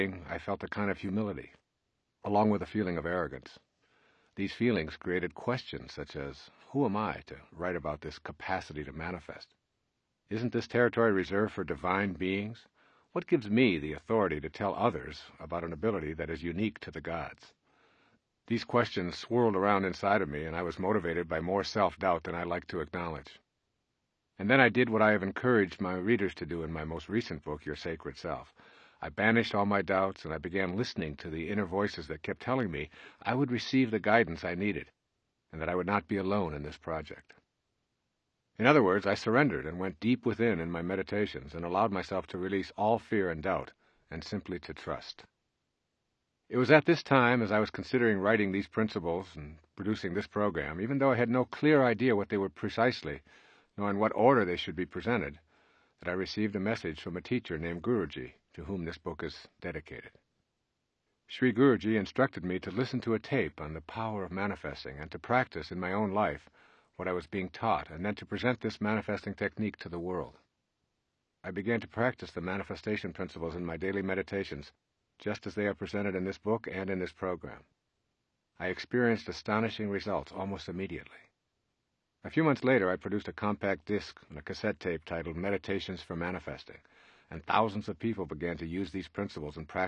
I felt a kind of humility, along with a feeling of arrogance. These feelings created questions such as, who am I to write about this capacity to manifest? Isn't this territory reserved for divine beings? What gives me the authority to tell others about an ability that is unique to the gods? These questions swirled around inside of me, and I was motivated by more self-doubt than I like to acknowledge. And then I did what I have encouraged my readers to do in my most recent book, Your Sacred Self. I banished all my doubts, and I began listening to the inner voices that kept telling me I would receive the guidance I needed, and that I would not be alone in this project. In other words, I surrendered and went deep within in my meditations and allowed myself to release all fear and doubt, and simply to trust. It was at this time, as I was considering writing these principles and producing this program, even though I had no clear idea what they were precisely, nor in what order they should be presented, that I received a message from a teacher named Guruji, to whom this book is dedicated. Sri Guruji instructed me to listen to a tape on the power of manifesting and to practice in my own life what I was being taught, and then to present this manifesting technique to the world. I began to practice the manifestation principles in my daily meditations, just as they are presented in this book and in this program. I experienced astonishing results almost immediately. A few months later, I produced a compact disc and a cassette tape titled Meditations for Manifesting, and thousands of people began to use these principles in practice